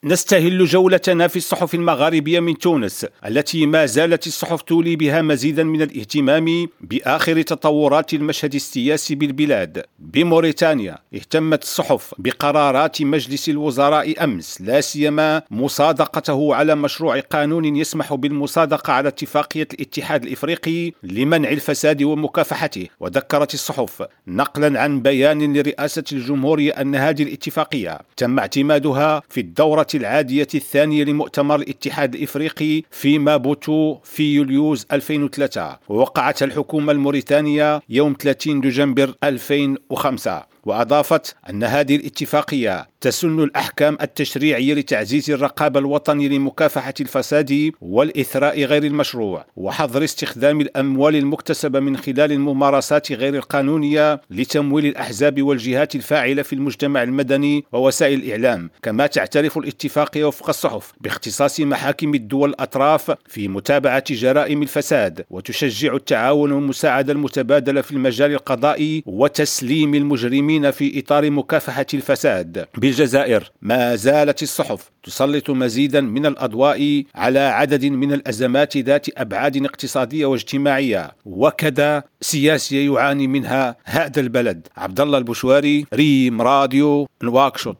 نستهل جولتنا في الصحف المغاربية من تونس، التي ما زالت الصحف تولي بها مزيدا من الاهتمام بآخر تطورات المشهد السياسي بالبلاد. بموريتانيا اهتمت الصحف بقرارات مجلس الوزراء أمس، لا سيما مصادقته على مشروع قانون يسمح بالمصادقة على اتفاقية الاتحاد الإفريقي لمنع الفساد ومكافحته. وذكرت الصحف نقلا عن بيان لرئاسة الجمهورية أن هذه الاتفاقية تم اعتمادها في الدورة العادية الثانية لمؤتمر الاتحاد الإفريقي في مابوتو في يوليوز 2003، ووقعتها الحكومة الموريتانية يوم 30 دجنبر 2005. وأضافت أن هذه الاتفاقية تسن الأحكام التشريعية لتعزيز الرقابة الوطنية لمكافحة الفساد والإثراء غير المشروع، وحظر استخدام الأموال المكتسبة من خلال الممارسات غير القانونية لتمويل الأحزاب والجهات الفاعلة في المجتمع المدني ووسائل الإعلام. كما تعترف الاتفاقية وفق الصحف باختصاص محاكم الدول الأطراف في متابعة جرائم الفساد، وتشجع التعاون والمساعدة المتبادلة في المجال القضائي وتسليم المجرمين في إطار مكافحة الفساد. بالجزائر ما زالت الصحف تسلط مزيدا من الأضواء على عدد من الأزمات ذات أبعاد اقتصادية واجتماعية وكذا سياسية يعاني منها هذا البلد. عبد الله البشواري، ريم راديو، نواكشوط.